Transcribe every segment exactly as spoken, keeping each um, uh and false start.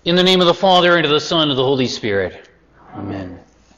In the name of the Father, and of the Son, and of the Holy Spirit. Amen.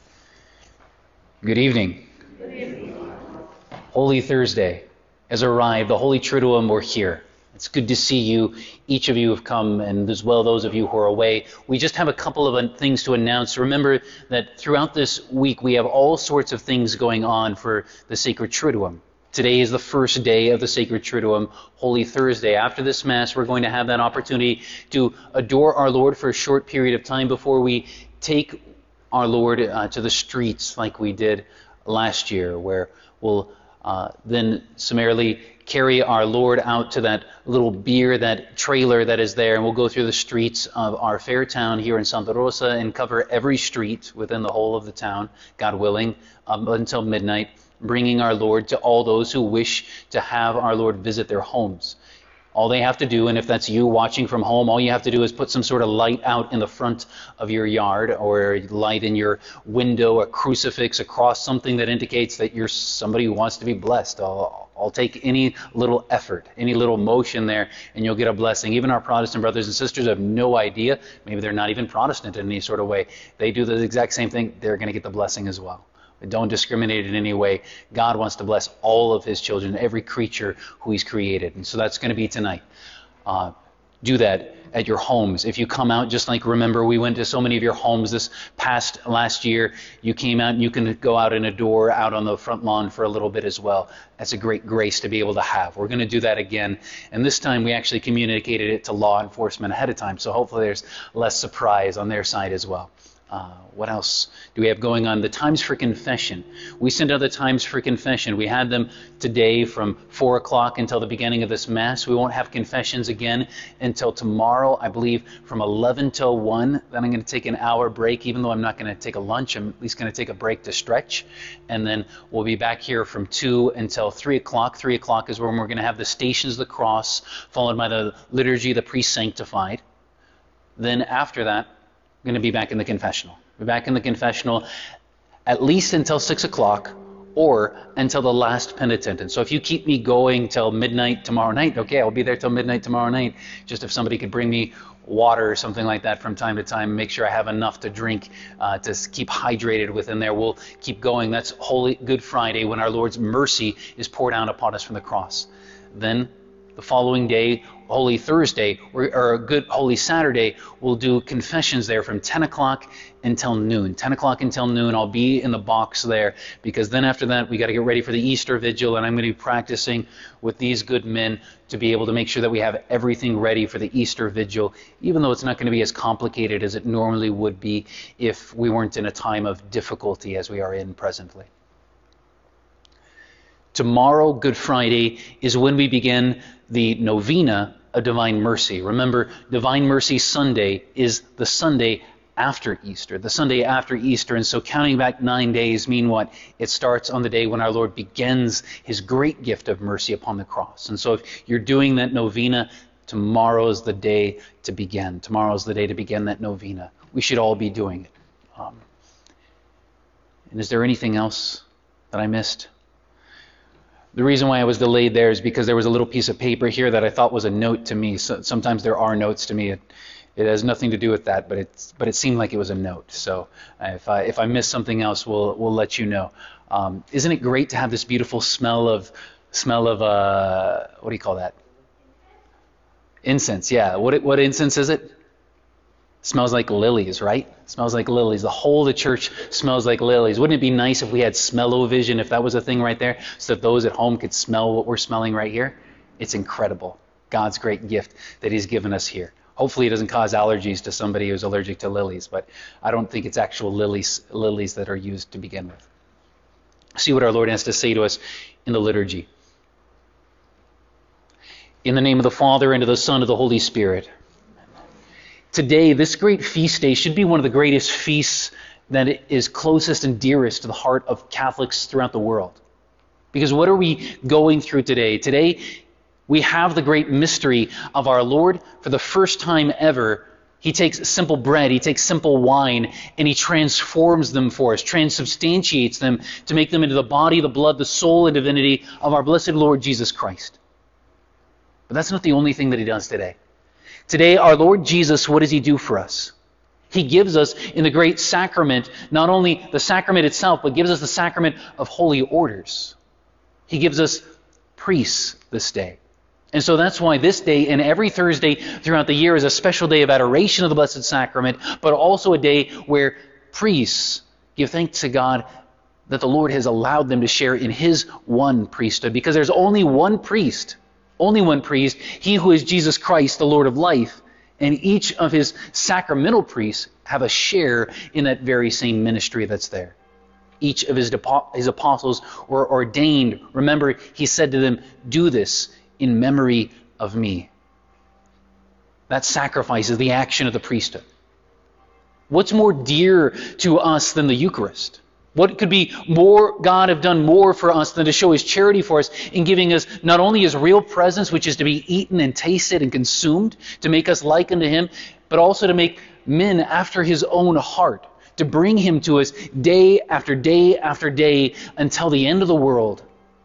Good evening. Good evening. Holy Thursday has arrived. The Holy Triduum, we're here. It's good to see you. Each of you have come, and as well those of you who are away. We just have a couple of things to announce. Remember that throughout this week we have all sorts of things going on for the Sacred Triduum. Today is the first day of the Sacred Triduum, Holy Thursday. After this Mass, we're going to have that opportunity to adore our Lord for a short period of time before we take our Lord uh, to the streets like we did last year, where we'll uh, then summarily carry our Lord out to that little bier, that trailer that is there, and we'll go through the streets of our fair town here in Santa Rosa and cover every street within the whole of the town, God willing, um, until midnight, bringing our Lord to all those who wish to have our Lord visit their homes. All they have to do, and if that's you watching from home, all you have to do is put some sort of light out in the front of your yard, or light in your window, a crucifix, a cross, something that indicates that you're somebody who wants to be blessed. I'll, I'll take any little effort, any little motion there, and you'll get a blessing. Even our Protestant brothers and sisters have no idea. Maybe they're not even Protestant in any sort of way. They do the exact same thing. They're going to get the blessing as well. Don't discriminate in any way. God wants to bless all of his children, every creature who he's created. And so that's going to be tonight. Uh, do that at your homes. If you come out, just like remember, we went to so many of your homes this past last year. You came out and you can go out and adore out on the front lawn for a little bit as well. That's a great grace to be able to have. We're going to do that again. And this time we actually communicated it to law enforcement ahead of time. So hopefully there's less surprise on their side as well. Uh, what else do we have going on? The times for confession. We sent out the times for confession. We had them today from four o'clock until the beginning of this Mass. We won't have confessions again until tomorrow, I believe, from eleven till one. Then I'm going to take an hour break, even though I'm not going to take a lunch. I'm at least going to take a break to stretch. And then we'll be back here from two until three o'clock. three o'clock is when we're going to have the Stations of the Cross, followed by the Liturgy of the Pre-Sanctified. Then after that, going to be back in the confessional. We're back in the confessional at least until six o'clock or until the last penitent. And so if you keep me going till midnight tomorrow night, okay, I'll be there till midnight tomorrow night. Just if somebody could bring me water or something like that from time to time, make sure I have enough to drink uh, to keep hydrated within there. We'll keep going. That's Holy Good Friday, when our Lord's mercy is poured out upon us from the cross. Then the following day, Holy Thursday, or, or Good Holy Saturday, we'll do confessions there from ten o'clock until noon. ten o'clock until noon, I'll be in the box there, because then after that, we got to get ready for the Easter Vigil, and I'm going to be practicing with these good men to be able to make sure that we have everything ready for the Easter Vigil, even though it's not going to be as complicated as it normally would be if we weren't in a time of difficulty as we are in presently. Tomorrow, Good Friday, is when we begin the novena of Divine Mercy. Remember, Divine Mercy Sunday is the Sunday after Easter, the Sunday after Easter. And so counting back nine days mean what? It starts on the day when our Lord begins his great gift of mercy upon the cross. And so if you're doing that novena, tomorrow is the day to begin. Tomorrow is the day to begin that novena. We should all be doing it. Um, and is there anything else that I missed? The reason why I was delayed there is because there was a little piece of paper here that I thought was a note to me. So sometimes there are notes to me. It, it has nothing to do with that, but it's but it seemed like it was a note. So if I if I miss something else, we'll we'll let you know. Um, isn't it great to have this beautiful smell of smell of uh what do you call that? Incense. Yeah. What what incense is it? Smells like lilies, right? Smells like lilies. The whole of the church smells like lilies. Wouldn't it be nice if we had smell-o-vision, if that was a thing right there, so that those at home could smell what we're smelling right here? It's incredible. God's great gift that he's given us here. Hopefully it doesn't cause allergies to somebody who's allergic to lilies, but I don't think it's actual lilies, lilies that are used to begin with. See what our Lord has to say to us in the liturgy. In the name of the Father, and of the Son, and of the Holy Spirit. Today, this great feast day should be one of the greatest feasts that is closest and dearest to the heart of Catholics throughout the world. Because what are we going through today? Today, we have the great mystery of our Lord. For the first time ever, he takes simple bread, he takes simple wine, and he transforms them for us, transubstantiates them to make them into the body, the blood, the soul, and divinity of our blessed Lord Jesus Christ. But that's not the only thing that he does today. Today, our Lord Jesus, what does he do for us? He gives us in the great sacrament, not only the sacrament itself, but gives us the sacrament of holy orders. He gives us priests this day. And so that's why this day and every Thursday throughout the year is a special day of adoration of the Blessed Sacrament, but also a day where priests give thanks to God that the Lord has allowed them to share in his one priesthood. Because there's only one priest, only one priest, he who is Jesus Christ, the Lord of life. And each of his sacramental priests have a share in that very same ministry that's there. Each of his, his apostles were ordained. Remember, he said to them, do this in memory of me. That sacrifice is the action of the priesthood. What's more dear to us than the Eucharist? What could be more, God have done more for us than to show his charity for us in giving us not only his real presence, which is to be eaten and tasted and consumed, to make us like unto him, but also to make men after his own heart, to bring him to us day after day after day until the end of the world.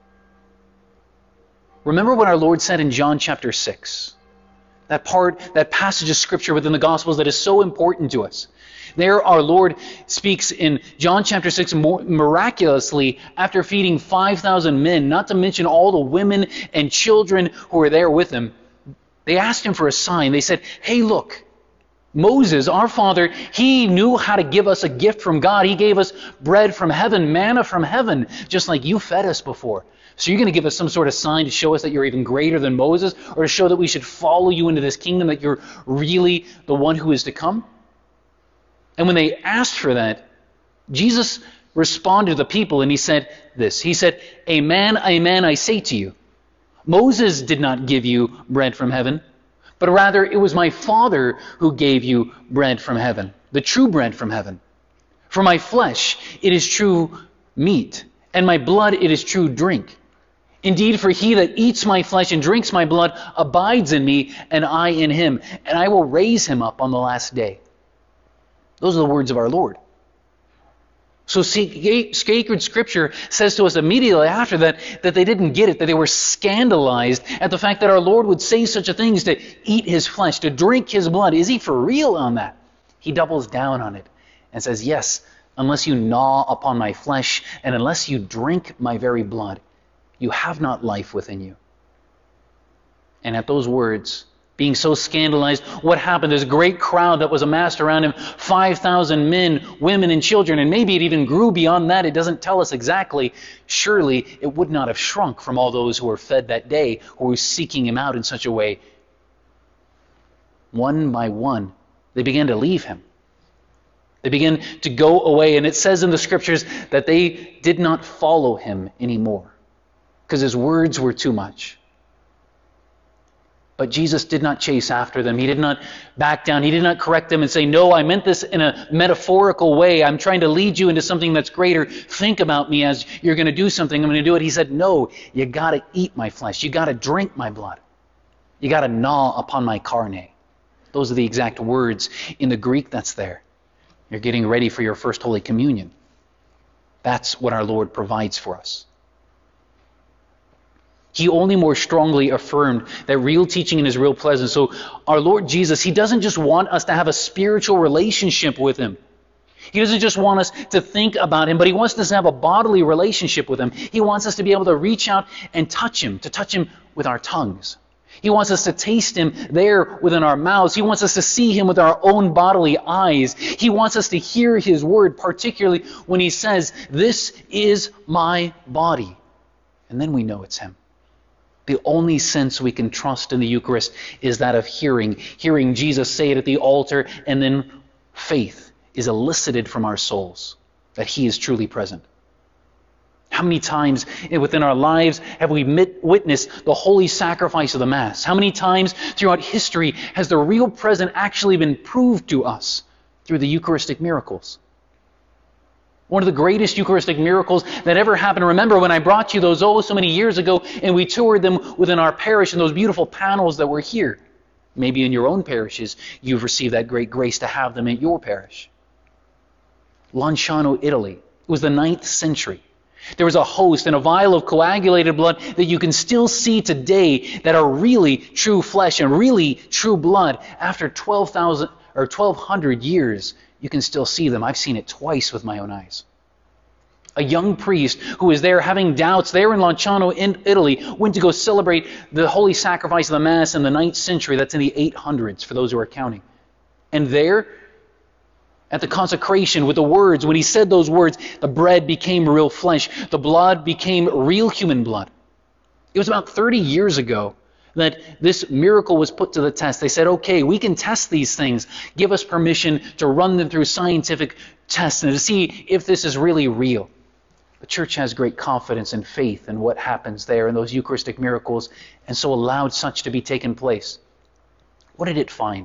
Remember what our Lord said in John chapter six. That part, that passage of Scripture within the Gospels that is so important to us. There our Lord speaks in John chapter six miraculously after feeding five thousand men, not to mention all the women and children who were there with him. They asked him for a sign. They said, hey, look, Moses, our father, he knew how to give us a gift from God. He gave us bread from heaven, manna from heaven, just like you fed us before. So you're going to give us some sort of sign to show us that you're even greater than Moses, or to show that we should follow you into this kingdom, that you're really the one who is to come? And when they asked for that, Jesus responded to the people and he said this. He said, amen, amen, I say to you, Moses did not give you bread from heaven, but rather it was my Father who gave you bread from heaven, the true bread from heaven. For my flesh, it is true meat, and my blood, it is true drink. Indeed, for he that eats my flesh and drinks my blood abides in me, and I in him, and I will raise him up on the last day. Those are the words of our Lord. So sacred Scripture says to us immediately after that, that they didn't get it, that they were scandalized at the fact that our Lord would say such a thing as to eat his flesh, to drink his blood. Is he for real on that? He doubles down on it and says, yes, unless you gnaw upon my flesh and unless you drink my very blood, you have not life within you. And at those words, being so scandalized, what happened? There's a great crowd that was amassed around him, five thousand men, women, and children, and maybe it even grew beyond that. It doesn't tell us exactly. Surely it would not have shrunk from all those who were fed that day, who were seeking him out in such a way. One by one, they began to leave him. They began to go away, and it says in the Scriptures that they did not follow him anymore because his words were too much. But Jesus did not chase after them. He did not back down. He did not correct them and say, no, I meant this in a metaphorical way. I'm trying to lead you into something that's greater. Think about me as you're going to do something. I'm going to do it. He said, no, you got to eat my flesh. You got to drink my blood. You got to gnaw upon my carne. Those are the exact words in the Greek that's there. You're getting ready for your first Holy Communion. That's what our Lord provides for us. He only more strongly affirmed that real teaching in his real presence. So our Lord Jesus, he doesn't just want us to have a spiritual relationship with him. He doesn't just want us to think about him, but he wants us to have a bodily relationship with him. He wants us to be able to reach out and touch him, to touch him with our tongues. He wants us to taste him there within our mouths. He wants us to see him with our own bodily eyes. He wants us to hear his word, particularly when he says, this is my body. And then we know it's him. The only sense we can trust in the Eucharist is that of hearing. Hearing Jesus say it at the altar, and then faith is elicited from our souls that he is truly present. How many times within our lives have we witnessed the holy sacrifice of the Mass? How many times throughout history has the real present actually been proved to us through the Eucharistic miracles? One of the greatest Eucharistic miracles that ever happened. Remember when I brought you those oh so many years ago and we toured them within our parish and those beautiful panels that were here. Maybe in your own parishes you've received that great grace to have them at your parish. Lanciano, Italy. It was the ninth century. There was a host and a vial of coagulated blood that you can still see today that are really true flesh and really true blood. After twelve thousand or twelve hundred years, you can still see them. I've seen it twice with my own eyes. A young priest who was there having doubts there in Lanciano in Italy went to go celebrate the holy sacrifice of the Mass in the ninth century. That's in the eight hundreds for those who are counting. And there, at the consecration with the words, when he said those words, the bread became real flesh. The blood became real human blood. It was about thirty years ago that this miracle was put to the test. They said, okay, we can test these things. Give us permission to run them through scientific tests and to see if this is really real. The church has great confidence and faith in what happens there in those Eucharistic miracles, and so allowed such to be taken place. What did it find?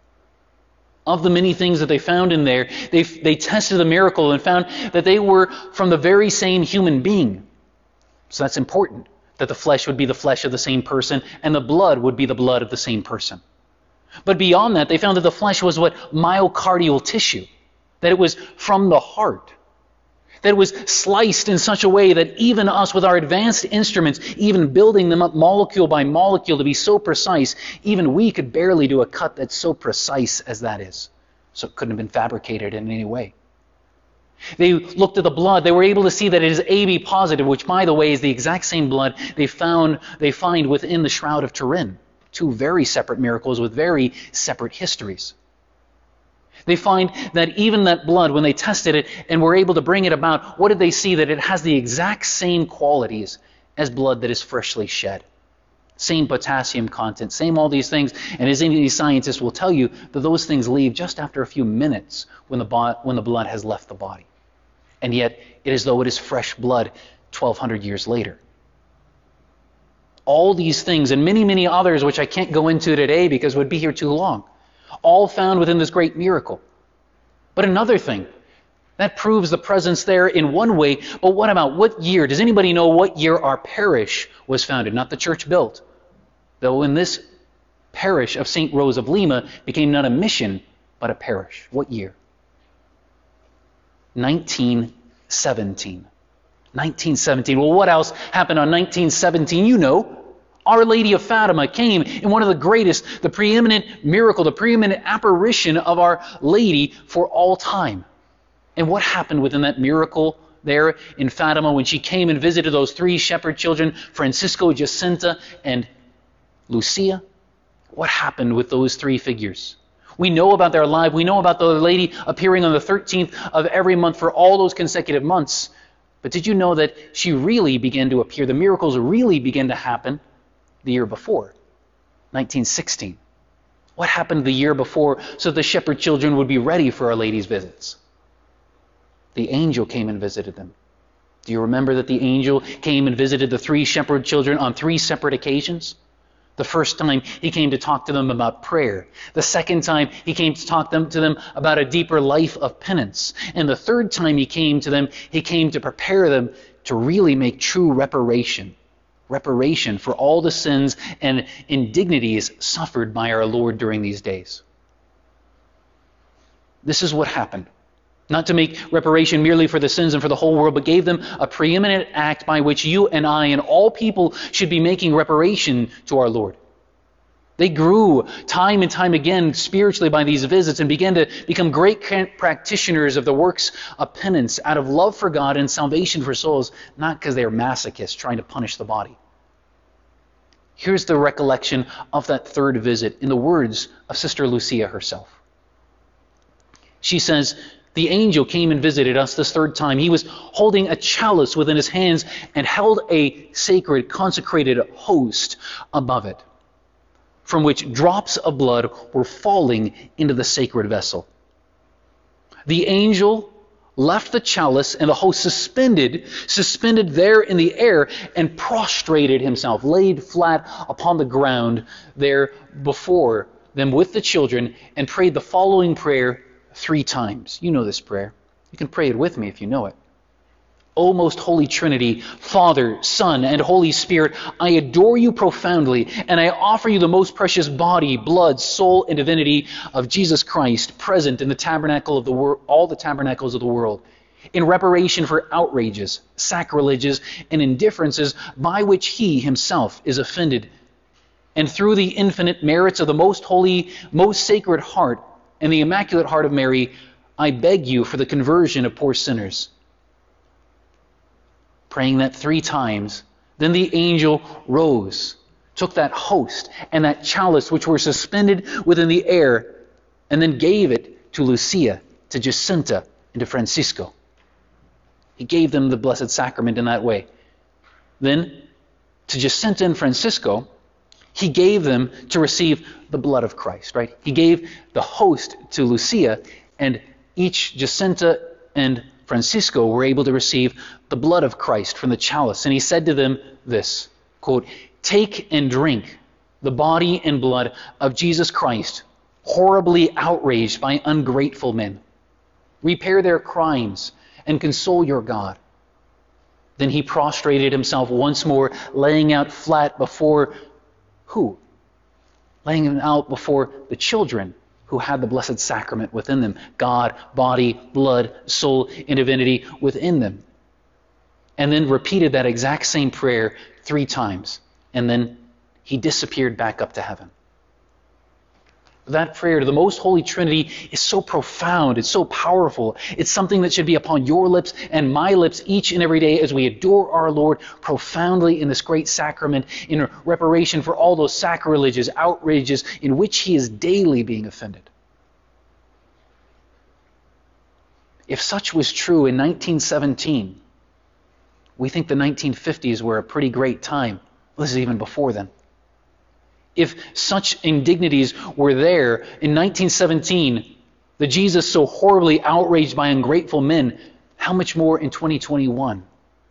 Of the many things that they found in there, they, they tested the miracle and found that they were from the very same human being. So that's important, that the flesh would be the flesh of the same person and the blood would be the blood of the same person. But beyond that, they found that the flesh was what? Myocardial tissue, that it was from the heart, that it was sliced in such a way that even us with our advanced instruments, even building them up molecule by molecule to be so precise, even we could barely do a cut that's so precise as that is. So it couldn't have been fabricated in any way. They looked at the blood. They were able to see that it is A B positive, which, by the way, is the exact same blood they found they find within the Shroud of Turin. Two very separate miracles with very separate histories. They find that even that blood, when they tested it and were able to bring it about, what did they see? That it has the exact same qualities as blood that is freshly shed. Same potassium content, same all these things. And as any scientist will tell you, that those things leave just after a few minutes when the, bo- when the blood has left the body. And yet, it is though it is fresh blood twelve hundred years later. All these things and many, many others, which I can't go into today because it would be here too long, all found within this great miracle. But another thing, that proves the presence there in one way, but what about what year? Does anybody know what year our parish was founded? Not the church built. Though in this parish of Saint Rose of Lima became not a mission, but a parish. What year? nineteen seventeen. nineteen seventeen. Well, what else happened on nineteen seventeen? You know. Our Lady of Fatima came in one of the greatest, the preeminent miracle, the preeminent apparition of Our Lady for all time. And what happened within that miracle there in Fatima when she came and visited those three shepherd children, Francisco, Jacinta, and Lucia? What happened with those three figures? We know about their life. We know about the Lady appearing on the thirteenth of every month for all those consecutive months. But did you know that she really began to appear? The miracles really began to happen the year before, nineteen sixteen. What happened the year before so the shepherd children would be ready for Our Lady's visits? The angel came and visited them. Do you remember that the angel came and visited the three shepherd children on three separate occasions? The first time he came to talk to them about prayer. The second time he came to talk them, to them about a deeper life of penance. And the third time he came to them, he came to prepare them to really make true reparation. Reparation for all the sins and indignities suffered by our Lord during these days. This is what happened. Not to make reparation merely for the sins and for the whole world, but gave them a preeminent act by which you and I and all people should be making reparation to our Lord. They grew time and time again spiritually by these visits and began to become great practitioners of the works of penance out of love for God and salvation for souls, not because they are masochists trying to punish the body. Here's the recollection of that third visit in the words of Sister Lucia herself. She says, the angel came and visited us this third time. He was holding a chalice within his hands and held a sacred, consecrated host above it, from which drops of blood were falling into the sacred vessel. The angel left the chalice and the host suspended, suspended there in the air, and prostrated himself, laid flat upon the ground there before them with the children, and prayed the following prayer three times. You know this prayer. You can pray it with me if you know it. O most holy Trinity, Father, Son, and Holy Spirit, I adore you profoundly, and I offer you the most precious body, blood, soul, and divinity of Jesus Christ, present in the tabernacle of the world, all the tabernacles of the world. in reparation for outrages, sacrileges, and indifferences by which he himself is offended. And through the infinite merits of the most holy, most sacred heart and the Immaculate Heart of Mary, I beg you for the conversion of poor sinners. Praying that three times, then the angel rose, took that host and that chalice which were suspended within the air, and then gave it to Lucia, to Jacinta, and to Francisco. He gave them the Blessed Sacrament in that way. Then, to Jacinta and Francisco, he gave them to receive the blood of Christ, right? He gave the host to Lucia, and each Jacinta and Francisco were able to receive the blood of Christ from the chalice. And he said to them this, quote, "Take and drink the body and blood of Jesus Christ, horribly outraged by ungrateful men. Repair their crimes and console your God." Then he prostrated himself once more, laying out flat before who? Laying it out before the children who had the Blessed Sacrament within them. God, body, blood, soul, and divinity within them. And then repeated that exact same prayer three times. And then he disappeared back up to heaven. That prayer to the Most Holy Trinity is so profound, it's so powerful. It's something that should be upon your lips and my lips each and every day as we adore our Lord profoundly in this great sacrament in reparation for all those sacrileges, outrages in which he is daily being offended. If such was true in nineteen seventeen, we think the nineteen fifties were a pretty great time. This is even before then. If such indignities were there in nineteen seventeen, the Jesus so horribly outraged by ungrateful men, how much more in twenty twenty-one?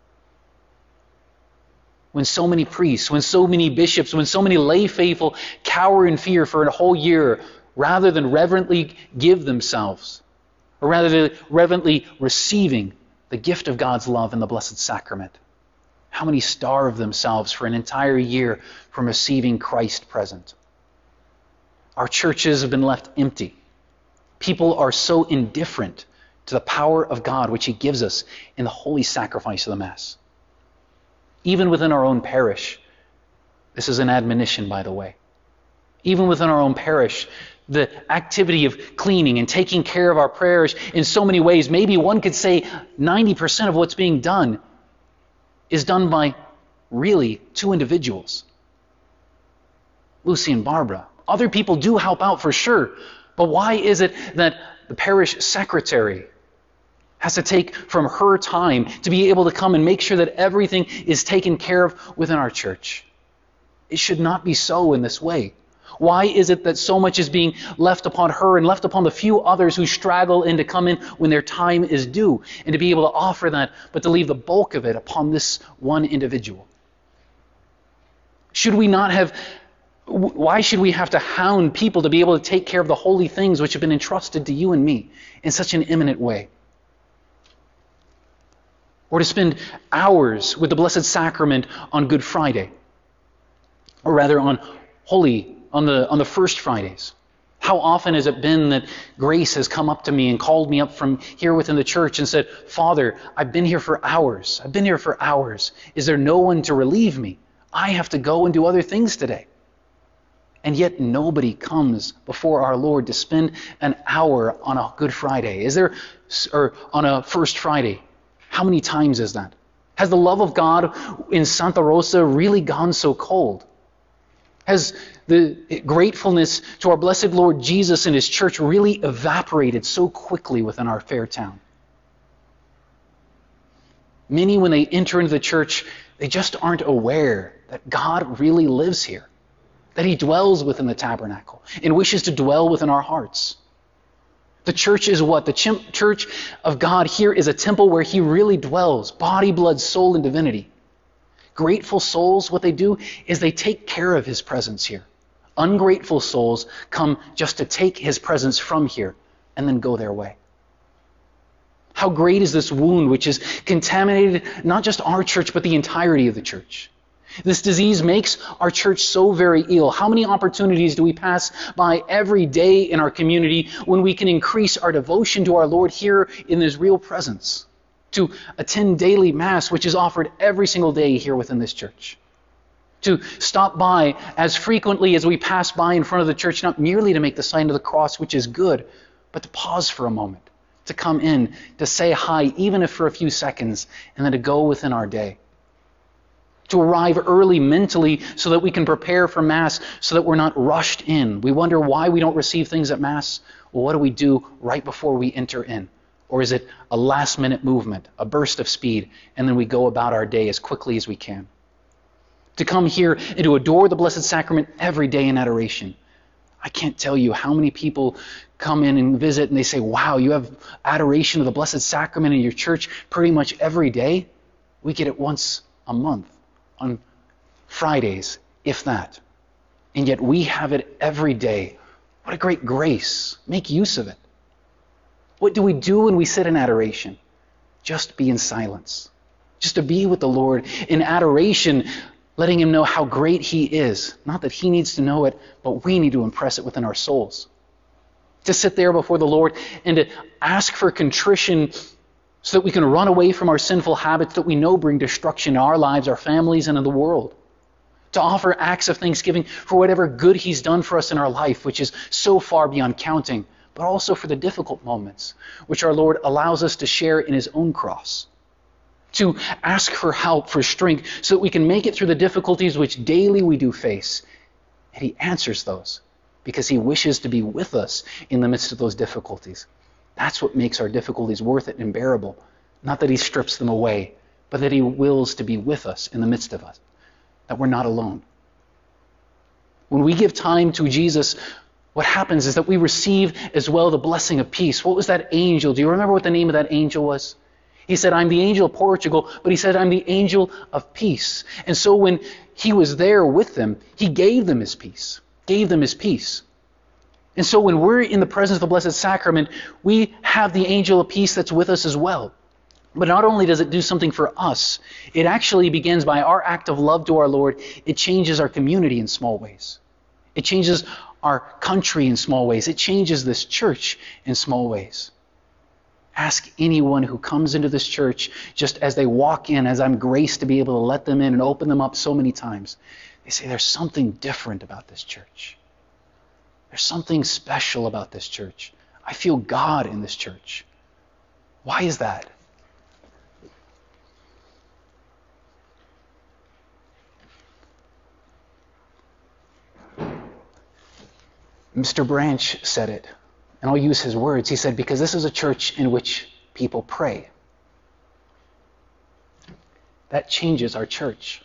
When so many priests, when so many bishops, when so many lay faithful cower in fear for a whole year rather than reverently give themselves, or rather than reverently receiving the gift of God's love in the Blessed Sacrament. How many starve themselves for an entire year from receiving Christ present? Our churches have been left empty. People are so indifferent to the power of God which he gives us in the holy sacrifice of the Mass. Even within our own parish, this is an admonition, by the way. Even within our own parish, the activity of cleaning and taking care of our prayers in so many ways, maybe one could say ninety percent of what's being done is done by really two individuals, Lucy and Barbara. Other people do help out for sure, but why is it that the parish secretary has to take from her time to be able to come and make sure that everything is taken care of within our church? It should not be so in this way. Why is it that so much is being left upon her and left upon the few others who straggle in to come in when their time is due and to be able to offer that, but to leave the bulk of it upon this one individual? Should we not have, why should we have to hound people to be able to take care of the holy things which have been entrusted to you and me in such an imminent way? Or to spend hours with the Blessed Sacrament on Good Friday, or rather on Holy on the on the first Fridays. How often has it been that Grace has come up to me and called me up from here within the church and said, "Father, I've been here for hours. I've been here for hours. Is there no one to relieve me? I have to go and do other things today." And yet nobody comes before our Lord to spend an hour on a Good Friday. Is there, or on a First Friday? How many times is that? Has the love of God in Santa Rosa really gone so cold? Has the gratefulness to our blessed Lord Jesus and his church really evaporated so quickly within our fair town? Many, when they enter into the church, they just aren't aware that God really lives here, that he dwells within the tabernacle and wishes to dwell within our hearts. The church is what? The ch- church of God here is a temple where he really dwells, body, blood, soul, and divinity. Grateful souls, what they do is they take care of his presence here. Ungrateful souls come just to take his presence from here and then go their way. How great is this wound which has contaminated not just our church, but the entirety of the church. This disease makes our church so very ill. How many opportunities do we pass by every day in our community when we can increase our devotion to our Lord here in his real presence? to attend daily Mass, which is offered every single day here within this church, to stop by as frequently as we pass by in front of the church, not merely to make the sign of the cross, which is good, but to pause for a moment, to come in, to say hi, even if for a few seconds, and then to go within our day. To arrive early mentally so that we can prepare for Mass, so that we're not rushed in. We wonder why we don't receive things at Mass. Well, what do we do right before we enter in? Or is it a last-minute movement, a burst of speed, and then we go about our day as quickly as we can? To come here and to adore the Blessed Sacrament every day in adoration. I can't tell you how many people come in and visit and they say, wow, you have adoration of the Blessed Sacrament in your church pretty much every day. We get it once a month on Fridays, if that. And yet we have it every day. What a great grace. Make use of it. What do we do when we sit in adoration? Just be in silence. Just to be with the Lord in adoration, letting Him know how great He is. Not that He needs to know it, but we need to impress it within our souls. To sit there before the Lord and to ask for contrition so that we can run away from our sinful habits that we know bring destruction in our lives, our families, and in the world. To offer acts of thanksgiving for whatever good He's done for us in our life, which is so far beyond counting, but also for the difficult moments, which our Lord allows us to share in His own cross. To ask for help, for strength, so that we can make it through the difficulties which daily we do face. And He answers those, because He wishes to be with us in the midst of those difficulties. That's what makes our difficulties worth it and bearable. Not that He strips them away, but that He wills to be with us in the midst of us. That we're not alone. When we give time to Jesus, what happens is that we receive as well the blessing of peace. What was that angel? Do you remember what the name of that angel was? He said, I'm the angel of Portugal, but he said, I'm the angel of peace. And so when he was there with them, he gave them his peace, gave them his peace. And so when we're in the presence of the Blessed Sacrament, we have the angel of peace that's with us as well. But not only does it do something for us, it actually begins by our act of love to our Lord. It changes our community in small ways. It changes our country in small ways. It changes this church in small ways. Ask anyone who comes into this church, just as they walk in, as I'm graced to be able to let them in and open them up so many times. They say, there's something different about this church. There's something special about this church. I feel God in this church. Why is that? Mister Branch said it, and I'll use his words. He said, because this is a church in which people pray. That changes our church.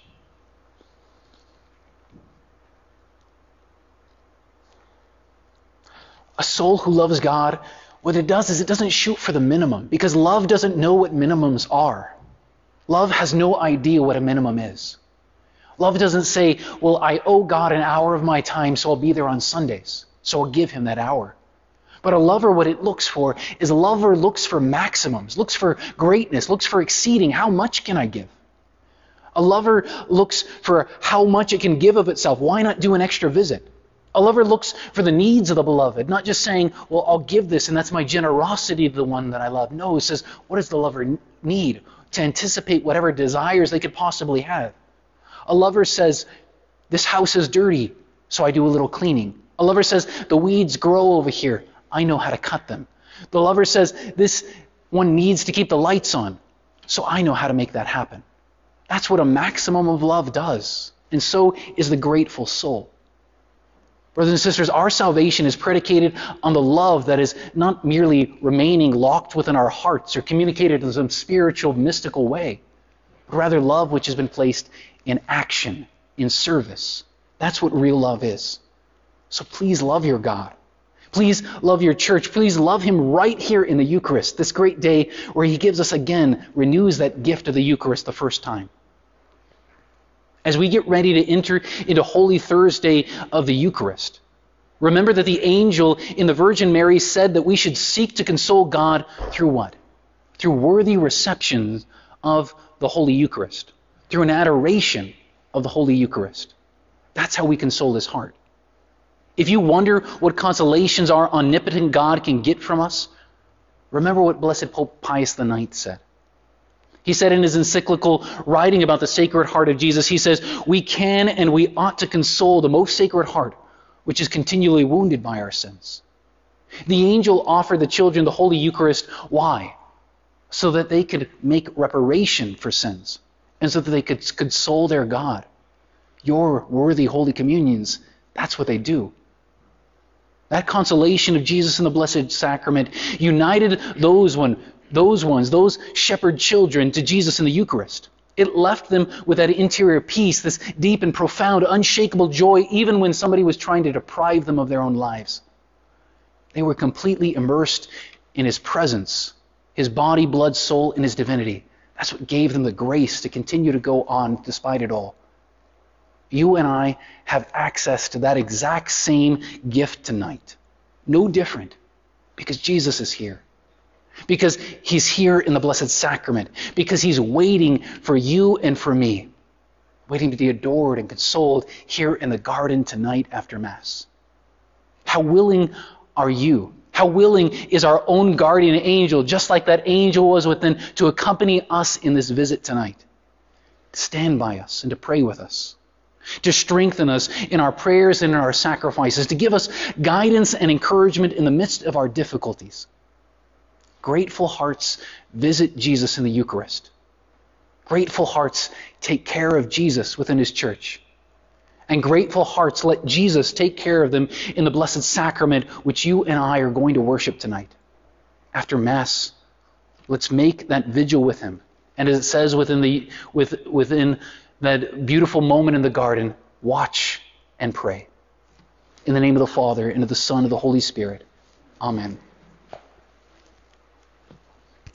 A soul who loves God, what it does is it doesn't shoot for the minimum, because love doesn't know what minimums are. Love has no idea what a minimum is. Love doesn't say, well, I owe God an hour of my time, so I'll be there on Sundays. So I'll give Him that hour. But a lover, what it looks for is a lover looks for maximums, looks for greatness, looks for exceeding. How much can I give? A lover looks for how much it can give of itself. Why not do an extra visit? A lover looks for the needs of the beloved, not just saying, well, I'll give this and that's my generosity to the one that I love. No, it says, what does the lover need to anticipate whatever desires they could possibly have? A lover says, this house is dirty, so I do a little cleaning. A lover says, the weeds grow over here. I know how to cut them. The lover says, this one needs to keep the lights on, so I know how to make that happen. That's what a maximum of love does. And so is the grateful soul. Brothers and sisters, our salvation is predicated on the love that is not merely remaining locked within our hearts or communicated in some spiritual, mystical way, but rather love which has been placed in action, in service. That's what real love is. So please love your God. Please love your church. Please love Him right here in the Eucharist, this great day where He gives us again, renews that gift of the Eucharist the first time. As we get ready to enter into Holy Thursday of the Eucharist, remember that the angel in the Virgin Mary said that we should seek to console God through what? Through worthy reception of the Holy Eucharist, through an adoration of the Holy Eucharist. That's how we console His heart. If you wonder what consolations our omnipotent God can get from us, remember what Blessed Pope Pius the Ninth said. He said in his encyclical writing about the Sacred Heart of Jesus, he says, we can and we ought to console the most Sacred Heart, which is continually wounded by our sins. The angel offered the children the Holy Eucharist. Why? So that they could make reparation for sins, and so that they could console their God. Your worthy Holy Communions, that's what they do. That consolation of Jesus in the Blessed Sacrament united those one, those ones, those shepherd children to Jesus in the Eucharist. It left them with that interior peace, this deep and profound, unshakable joy, even when somebody was trying to deprive them of their own lives. They were completely immersed in His presence, His body, blood, soul, and His divinity. That's what gave them the grace to continue to go on despite it all. You and I have access to that exact same gift tonight. No different, because Jesus is here. Because He's here in the Blessed Sacrament. Because He's waiting for you and for me. Waiting to be adored and consoled here in the garden tonight after Mass. How willing are you? How willing is our own guardian angel, just like that angel was within, to accompany us in this visit tonight? To stand by us and to pray with us. To strengthen us in our prayers and in our sacrifices. To give us guidance and encouragement in the midst of our difficulties. Grateful hearts visit Jesus in the Eucharist. Grateful hearts take care of Jesus within His church. And grateful hearts let Jesus take care of them in the Blessed Sacrament, which you and I are going to worship tonight. After Mass, let's make that vigil with Him. And as it says within the with, within that beautiful moment in the garden, watch and pray. In the name of the Father, and of the Son, and of the Holy Spirit. Amen.